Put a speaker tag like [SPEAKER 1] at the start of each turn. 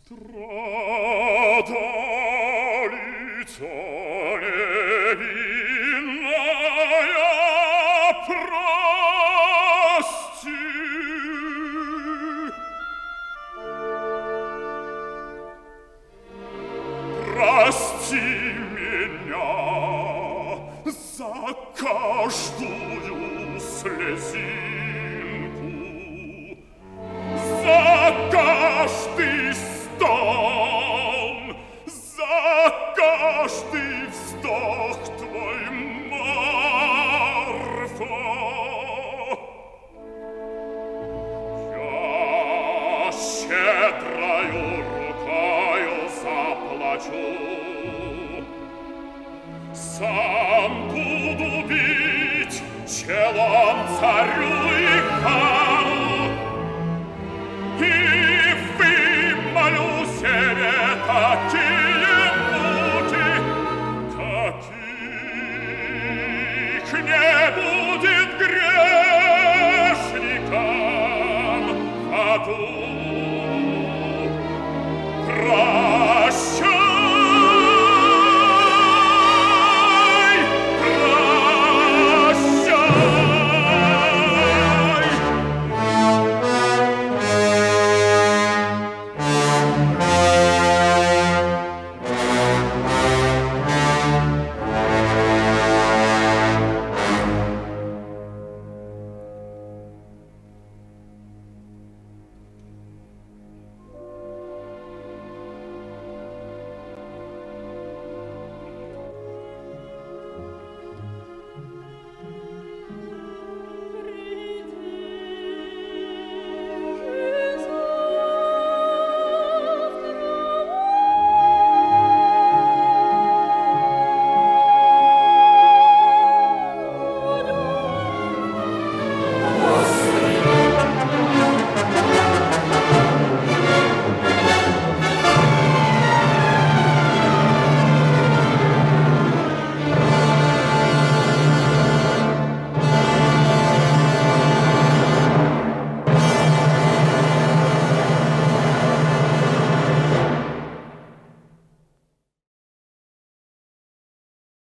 [SPEAKER 1] Страдалица невинная, прости. Прости меня за каждую слезинку, за каждый стон, за каждый вздох твой, Марфа. Я щедрою рукою заплачу, сам буду бить челом царю и хану, и вымолю себе такие муки, каких не будет грешникам в аду.